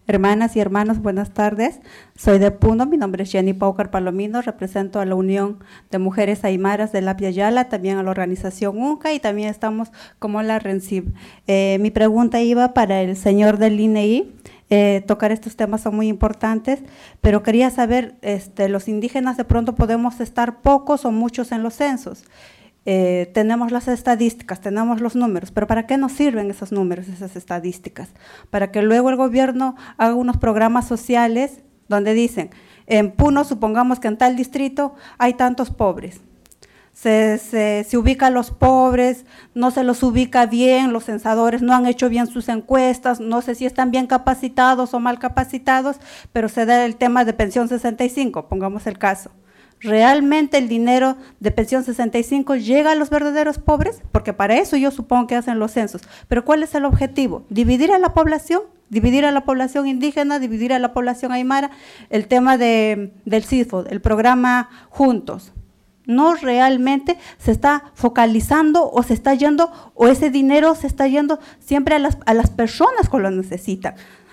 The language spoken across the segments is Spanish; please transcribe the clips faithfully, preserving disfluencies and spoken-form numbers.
Hermanas y hermanos, buenas tardes. Soy de Puno, mi nombre es Jenny Paucar Palomino, represento a la Unión de Mujeres Aymaras de Lapia Yala, también a la organización UNCA y también estamos como la RENCIB. Eh, mi pregunta iba para el señor del I N E I. Eh, tocar estos temas son muy importantes, pero quería saber, este, los indígenas de pronto podemos estar pocos o muchos en los censos. Eh, tenemos las estadísticas, tenemos los números, pero ¿para qué nos sirven esos números, esas estadísticas? Para que luego el gobierno haga unos programas sociales donde dicen, en Puno, supongamos que en tal distrito hay tantos pobres, se, se, se ubica a los pobres, no se los ubica bien, los censadores no han hecho bien sus encuestas, no sé si están bien capacitados o mal capacitados, pero se da el tema de pensión sesenta y cinco, pongamos el caso. ¿Realmente el dinero de pensión sesenta y cinco llega a los verdaderos pobres? Porque para eso yo supongo que hacen los censos. Pero ¿cuál es el objetivo? ¿Dividir a la población? ¿Dividir a la población indígena? ¿Dividir a la población aymara? El tema de, del CISFO, el programa Juntos. No realmente se está focalizando o se está yendo, o ese dinero se está yendo siempre a las, a las personas que lo necesitan.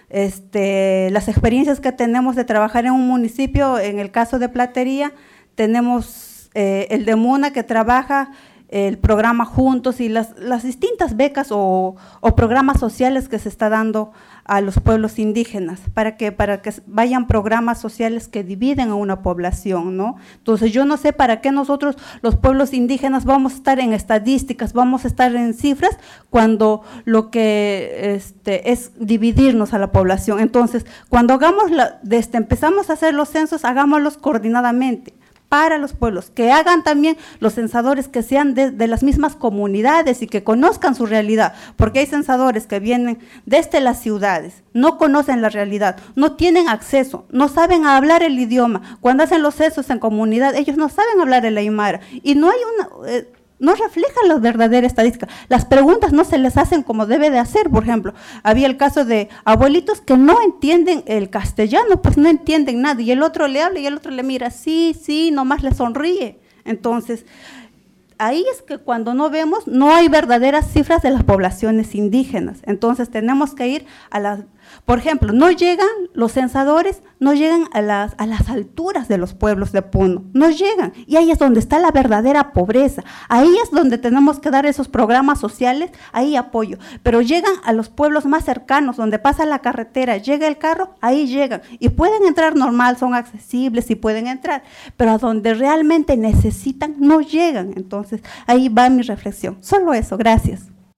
Este, las experiencias que tenemos de trabajar en un municipio, en el caso de Platería, tenemos eh, el de Muna que trabaja el programa Juntos y las, las distintas becas o, o programas sociales que se está dando a los pueblos indígenas, para que, para que vayan programas sociales que dividen a una población, ¿no? Entonces yo no sé para qué nosotros los pueblos indígenas vamos a estar en estadísticas, vamos a estar en cifras, cuando lo que este, es dividirnos a la población. Entonces, cuando hagamos la, desde empezamos a hacer los censos, hagámoslos coordinadamente, para los pueblos, que hagan también los censadores que sean de, de las mismas comunidades y que conozcan su realidad, porque hay censadores que vienen desde las ciudades, no conocen la realidad, no tienen acceso, no saben hablar el idioma. Cuando hacen los censos en comunidad, ellos no saben hablar el aymara y no hay una… Eh, no reflejan la verdadera estadística. Las preguntas no se les hacen como debe de hacer. Por ejemplo, había el caso de abuelitos que no entienden el castellano, pues no entienden nada, y el otro le habla y el otro le mira, sí, sí, nomás le sonríe. Entonces, ahí es que cuando no vemos, no hay verdaderas cifras de las poblaciones indígenas. Entonces, tenemos que ir a las… Por ejemplo, no llegan los censadores, no llegan a las, a las alturas de los pueblos de Puno, no llegan, y ahí es donde está la verdadera pobreza, ahí es donde tenemos que dar esos programas sociales, ahí apoyo, pero llegan a los pueblos más cercanos, donde pasa la carretera, llega el carro, ahí llegan, y pueden entrar normal, son accesibles y pueden entrar, pero a donde realmente necesitan, no llegan. Entonces, ahí va mi reflexión, solo eso, gracias.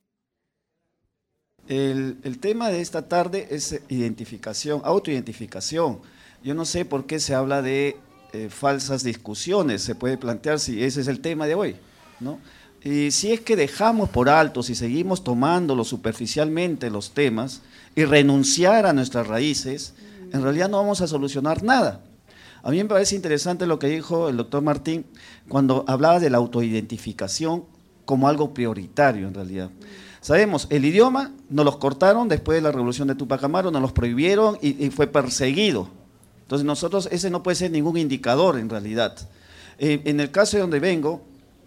El, el tema de esta tarde es identificación, autoidentificación. Yo no sé por qué se habla de eh, falsas discusiones, se puede plantear si ese es el tema de hoy, ¿no? Y si es que dejamos por alto, si seguimos tomándolo superficialmente los temas y renunciar a nuestras raíces, en realidad no vamos a solucionar nada. A mí me parece interesante lo que dijo el doctor Martín cuando hablaba de la autoidentificación como algo prioritario en realidad. Sabemos, el idioma nos los cortaron después de la revolución de Tupac Amaru, nos los prohibieron y, y fue perseguido. Entonces nosotros, ese no puede ser ningún indicador en realidad. Eh, en el caso de donde vengo,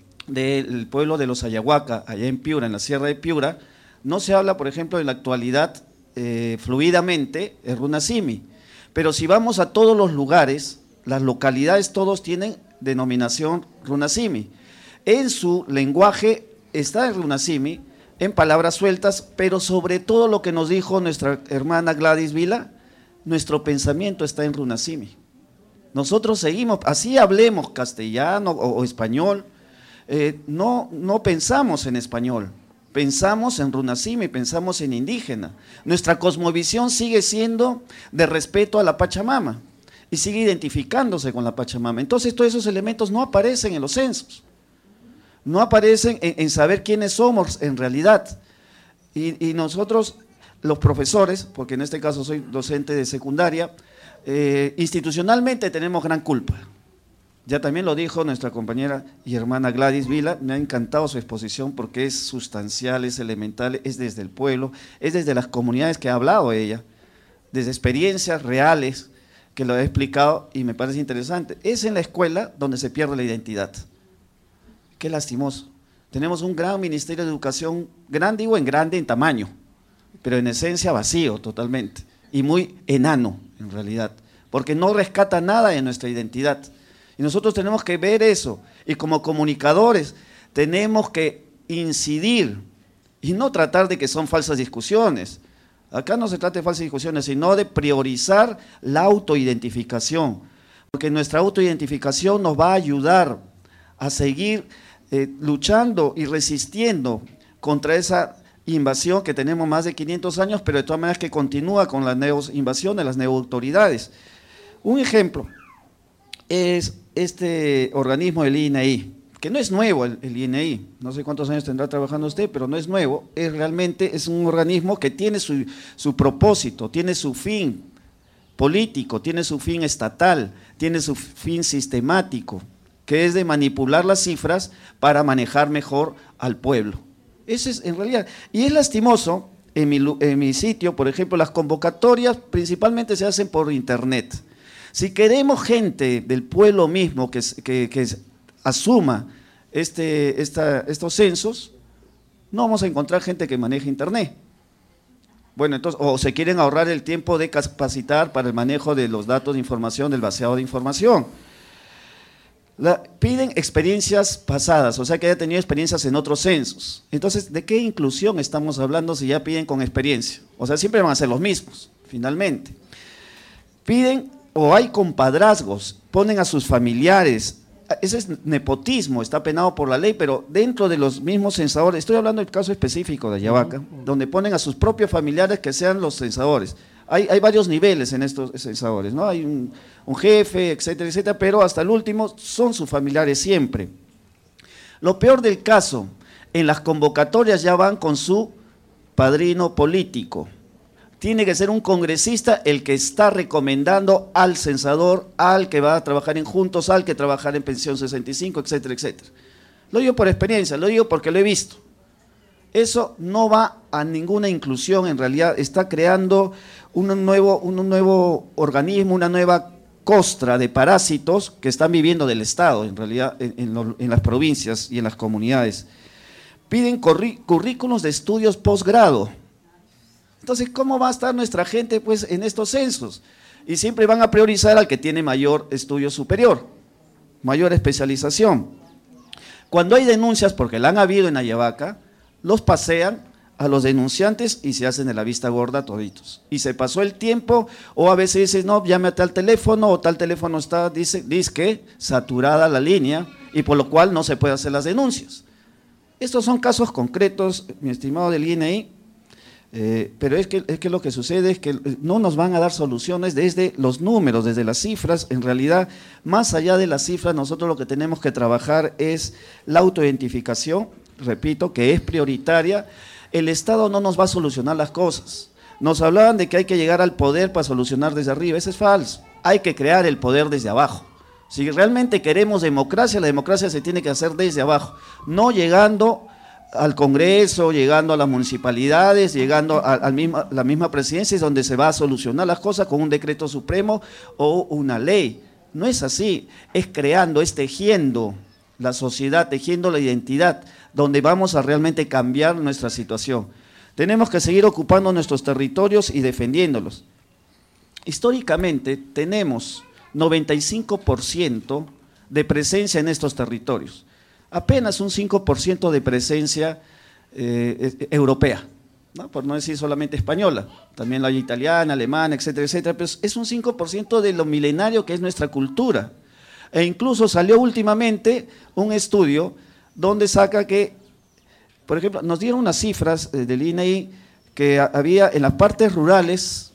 del pueblo de los Ayahuaca, allá en Piura, en la Sierra de Piura, no se habla, por ejemplo, en la actualidad eh, fluidamente el runasimi. Pero si vamos a todos los lugares, las localidades todos tienen denominación runasimi. En su lenguaje está el runasimi, en palabras sueltas, pero sobre todo lo que nos dijo nuestra hermana Gladys Vila, nuestro pensamiento está en runasimi. Nosotros seguimos, así hablemos castellano o, o español, eh, no, no pensamos en español, pensamos en runasimi, pensamos en indígena. Nuestra cosmovisión sigue siendo de respeto a la Pachamama y sigue identificándose con la Pachamama. Entonces todos esos elementos no aparecen en los censos. No aparecen en, en saber quiénes somos en realidad. Y, y nosotros, los profesores, porque en este caso soy docente de secundaria, eh, institucionalmente tenemos gran culpa. Ya también lo dijo nuestra compañera y hermana Gladys Vila, me ha encantado su exposición porque es sustancial, es elemental, es desde el pueblo, es desde las comunidades que ha hablado ella, desde experiencias reales que lo he explicado y me parece interesante. Es en la escuela donde se pierde la identidad. Qué lastimoso. Tenemos un gran Ministerio de Educación, grande, digo en grande en tamaño, pero en esencia vacío totalmente. y muy enano, en realidad, porque no rescata nada de nuestra identidad. Y nosotros tenemos que ver eso, y como comunicadores tenemos que incidir, y no tratar de que son falsas discusiones. Acá no se trata de falsas discusiones, sino de priorizar la autoidentificación, porque nuestra autoidentificación nos va a ayudar a seguir eh, luchando y resistiendo contra esa invasión que tenemos más de quinientos años, pero de todas maneras que continúa con las nuevas invasiones, las nuevas autoridades. Un ejemplo es este organismo del I N I, que no es nuevo el, el I N I, no sé cuántos años tendrá trabajando usted, pero no es nuevo, es realmente es un organismo que tiene su, su propósito, tiene su fin político, tiene su fin estatal, tiene su fin sistemático, que es de manipular las cifras para manejar mejor al pueblo. Eso es en realidad, y es lastimoso, en mi, en mi sitio, por ejemplo, las convocatorias principalmente se hacen por internet. Si queremos gente del pueblo mismo que, que, que asuma este, esta, estos censos, no vamos a encontrar gente que maneje internet. Bueno, entonces, o se quieren ahorrar el tiempo de capacitar para el manejo de los datos de información, del vaciado de información. La, piden experiencias pasadas, o sea que haya tenido experiencias en otros censos. Entonces, ¿de qué inclusión estamos hablando si ya piden con experiencia? O sea, siempre van a ser los mismos, finalmente. Piden, o hay compadrazgos, ponen a sus familiares. Ese es nepotismo, está penado por la ley, pero dentro de los mismos censadores, estoy hablando del caso específico de Ayabaca, donde ponen a sus propios familiares que sean los censadores. Hay, hay varios niveles en estos censadores, ¿no? Hay un, un jefe, etcétera, etcétera, pero hasta el último son sus familiares siempre. Lo peor del caso, en las convocatorias ya van con su padrino político. Tiene que ser un congresista el que está recomendando al censador, al que va a trabajar en Juntos, al que trabajar en Pensión sesenta y cinco, etcétera, etcétera. Lo digo por experiencia, lo digo porque lo he visto. Eso no va a ninguna inclusión, en realidad está creando un nuevo, un nuevo organismo, una nueva costra de parásitos que están viviendo del Estado, en realidad, en, en, lo, en las provincias y en las comunidades. Piden currículos de estudios posgrado. Entonces, ¿cómo va a estar nuestra gente pues, en estos censos? Y siempre van a priorizar al que tiene mayor estudio superior, mayor especialización. Cuando hay denuncias, porque la han habido en Ayabaca, los pasean a los denunciantes y se hacen de la vista gorda toditos. Y se pasó el tiempo, o a veces dicen, no, llame a tal teléfono, o tal teléfono está, dice, dice que saturada la línea, y por lo cual no se puede hacer las denuncias. Estos son casos concretos, mi estimado del I N I, eh, pero es que, es que lo que sucede es que no nos van a dar soluciones desde los números, desde las cifras. En realidad, más allá de las cifras, nosotros lo que tenemos que trabajar es la autoidentificación, repito, que es prioritaria. El Estado no nos va a solucionar las cosas. Nos hablaban de que hay que llegar al poder para solucionar desde arriba, eso es falso. Hay que crear el poder desde abajo. Si realmente queremos democracia, la democracia se tiene que hacer desde abajo, no llegando al Congreso, llegando a las municipalidades, llegando a, a misma, la misma presidencia, es donde se va a solucionar las cosas con un decreto supremo o una ley. No es así, es creando, es tejiendo la sociedad, tejiendo la identidad, donde vamos a realmente cambiar nuestra situación. Tenemos que seguir ocupando nuestros territorios y defendiéndolos. Históricamente tenemos noventa y cinco por ciento de presencia en estos territorios, apenas un cinco por ciento de presencia eh, europea, ¿no? Por no decir solamente española, también la hay italiana, alemana, etcétera, etcétera, pero es un cinco por ciento de lo milenario que es nuestra cultura. E incluso salió últimamente un estudio donde saca que, por ejemplo, nos dieron unas cifras eh, del I N I que había en las partes rurales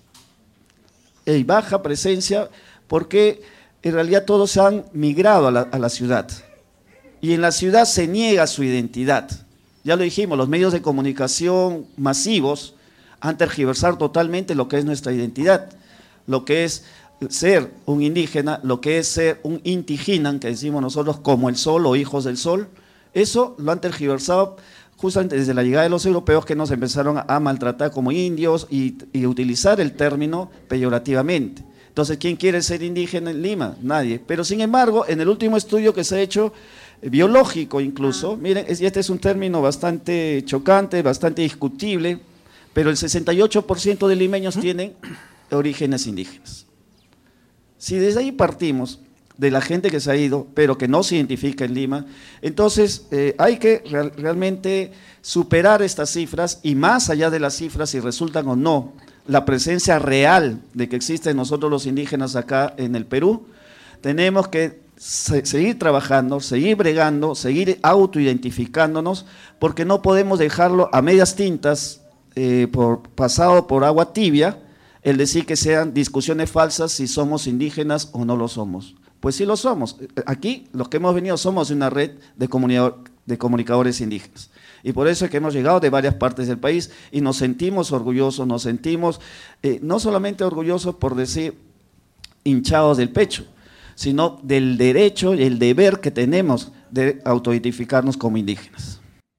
hay baja presencia porque en realidad todos se han migrado a la, a la ciudad y en la ciudad se niega su identidad. Ya lo dijimos, los medios de comunicación masivos han tergiversado totalmente lo que es nuestra identidad, lo que es ser un indígena, lo que es ser un intijinan, que decimos nosotros como el sol o hijos del sol. Eso lo han tergiversado justamente desde la llegada de los europeos, que nos empezaron a maltratar como indios y, y utilizar el término peyorativamente. Entonces, ¿quién quiere ser indígena en Lima? Nadie. Pero sin embargo, en el último estudio que se ha hecho, biológico incluso, miren, este es un término bastante chocante, bastante discutible, pero el sesenta y ocho por ciento de limeños tienen orígenes indígenas. Si desde ahí partimos, de la gente que se ha ido, pero que no se identifica en Lima, entonces eh, hay que real, realmente superar estas cifras, y más allá de las cifras, si resultan o no, la presencia real de que existen nosotros los indígenas acá en el Perú, tenemos que se, seguir trabajando, seguir bregando, seguir autoidentificándonos, porque no podemos dejarlo a medias tintas, eh, por, pasado por agua tibia, el decir que sean discusiones falsas si somos indígenas o no lo somos. Pues sí lo somos. Aquí los que hemos venido somos una red de, de comunicadores indígenas. Y por eso es que hemos llegado de varias partes del país y nos sentimos orgullosos, nos sentimos eh, no solamente orgullosos por decir hinchados del pecho, sino del derecho y el deber que tenemos de autoidentificarnos como indígenas.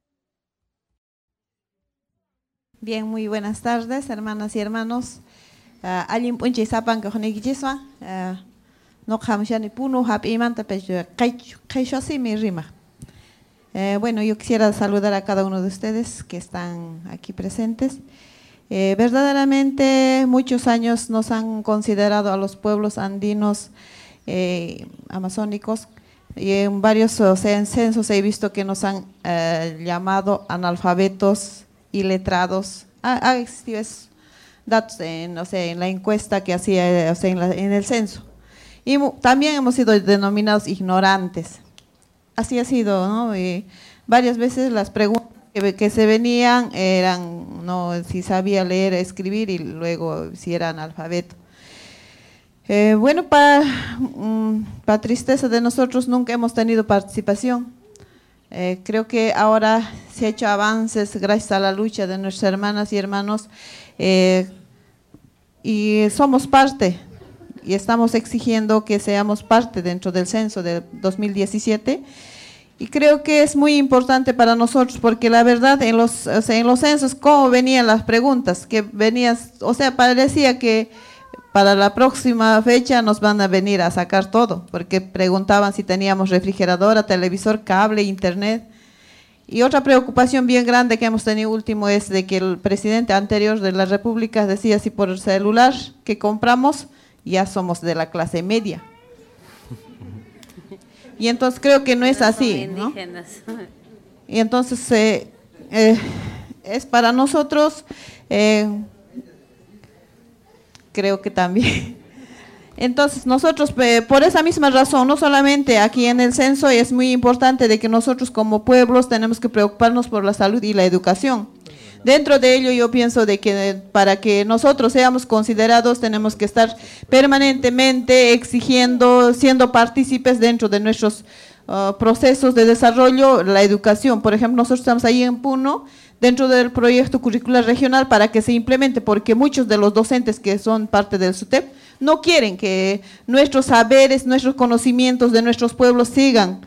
Bien, muy buenas tardes, hermanas y hermanos. Alim punche sapan que joneguichiswa. No jamshani puno hap imanta pecho kaishosi mi rima. Eh, bueno, yo quisiera saludar a cada uno de ustedes que están aquí presentes. Eh, verdaderamente muchos años nos han considerado a los pueblos andinos eh, amazónicos, y en varios o sea, en censos he visto que nos han eh, llamado analfabetos, iletrados. Ha, ha existido esos datos en, o sea, en la encuesta que hacía, o sea, en, la, en el censo. Y también hemos sido denominados ignorantes. Así ha sido, ¿no? Y varias veces las preguntas que, que se venían eran, ¿no?, si sabía leer, escribir, y luego si era analfabeto. Eh, bueno, para, um, para tristeza de nosotros nunca hemos tenido participación. Eh, creo que ahora se ha hecho avances gracias a la lucha de nuestras hermanas y hermanos, eh, y somos parte. Y estamos exigiendo que seamos parte dentro del censo del dos mil diecisiete, y creo que es muy importante para nosotros, porque la verdad en los, o sea, en los censos, ¿cómo venían las preguntas? Que venías, o sea, parecía que para la próxima fecha nos van a venir a sacar todo, porque preguntaban si teníamos refrigeradora, televisor, cable, internet. Y otra preocupación bien grande que hemos tenido último es de que el presidente anterior de la República decía si por el celular que compramos ya somos de la clase media. Y entonces creo que no es así, ¿no? Y entonces eh, eh, es para nosotros, eh, creo que también. Entonces nosotros, eh, por esa misma razón, no solamente aquí en el censo, es muy importante de que nosotros como pueblos tenemos que preocuparnos por la salud y la educación. Dentro de ello yo pienso de que para que nosotros seamos considerados tenemos que estar permanentemente exigiendo, siendo partícipes dentro de nuestros uh, procesos de desarrollo, la educación. Por ejemplo, nosotros estamos ahí en Puno, dentro del proyecto curricular regional para que se implemente, porque muchos de los docentes que son parte del SUTEP no quieren que nuestros saberes, nuestros conocimientos de nuestros pueblos sigan,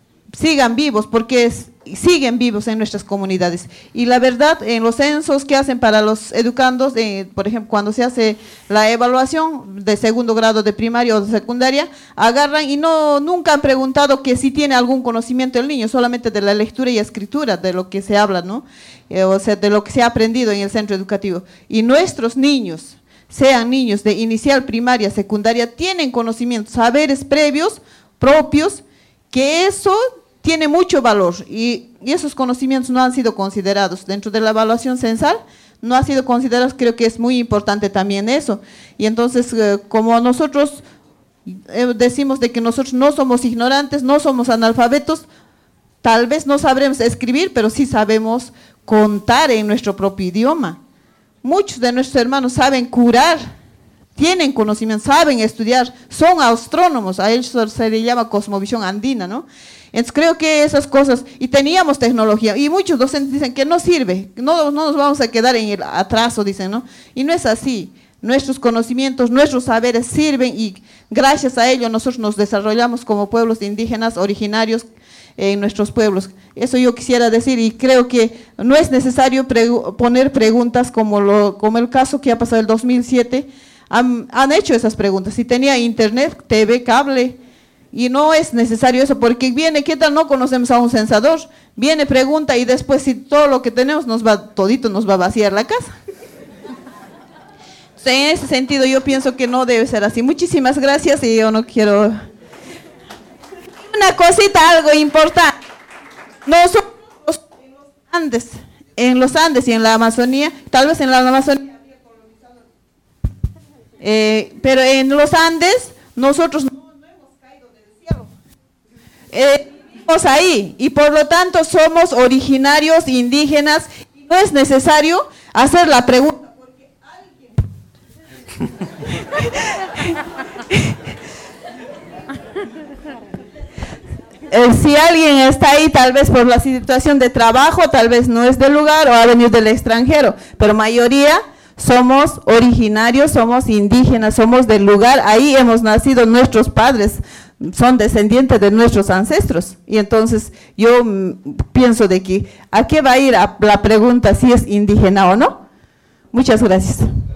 sigan vivos, porque es, siguen vivos en nuestras comunidades. Y la verdad, en los censos que hacen para los educandos, eh, por ejemplo, cuando se hace la evaluación de segundo grado de primaria o de secundaria, agarran y no nunca han preguntado que si tiene algún conocimiento el niño, solamente de la lectura y escritura, de lo que se habla, ¿no? Eh, o sea, de lo que se ha aprendido en el centro educativo. Y nuestros niños, sean niños de inicial, primaria, secundaria, tienen conocimientos, saberes previos, propios, que eso tiene mucho valor, y, y esos conocimientos no han sido considerados dentro de la evaluación censal, no ha sido considerados. Creo que es muy importante también eso. Y entonces, eh, como nosotros eh, decimos de que nosotros no somos ignorantes, no somos analfabetos, tal vez no sabremos escribir, pero sí sabemos contar en nuestro propio idioma. Muchos de nuestros hermanos saben curar, tienen conocimiento, saben estudiar, son astrónomos, a ellos se les llama cosmovisión andina, ¿no? Entonces creo que esas cosas, y teníamos tecnología, y muchos docentes dicen que no sirve, no, no nos vamos a quedar en el atraso, dicen, ¿no? Y no es así. Nuestros conocimientos, nuestros saberes sirven, y gracias a ello nosotros nos desarrollamos como pueblos indígenas originarios en nuestros pueblos. Eso yo quisiera decir, y creo que no es necesario pregu- poner preguntas como, lo, como el caso que ha pasado el dos mil siete, han, han hecho esas preguntas, si tenía internet, T V, cable, y no es necesario eso, porque viene, ¿qué tal no conocemos a un censador? Viene, pregunta, y después si todo lo que tenemos nos va, todito nos va a vaciar la casa. En ese sentido yo pienso que no debe ser así. Muchísimas gracias y yo no quiero... Una cosita, algo importante. Nosotros en los Andes, en los Andes y en la Amazonía, tal vez en la Amazonía, eh, pero en los Andes nosotros no, no hemos caído del cielo. Eh, vivimos ahí y por lo tanto somos originarios indígenas y no es necesario hacer la pregunta. Eh, si alguien está ahí tal vez por la situación de trabajo, tal vez no es del lugar o ha venido del extranjero, pero mayoría somos originarios, somos indígenas, somos del lugar, ahí hemos nacido, nuestros padres son descendientes de nuestros ancestros. Y entonces yo mm, pienso de que ¿a qué va a ir a la pregunta si es indígena o no? Muchas gracias.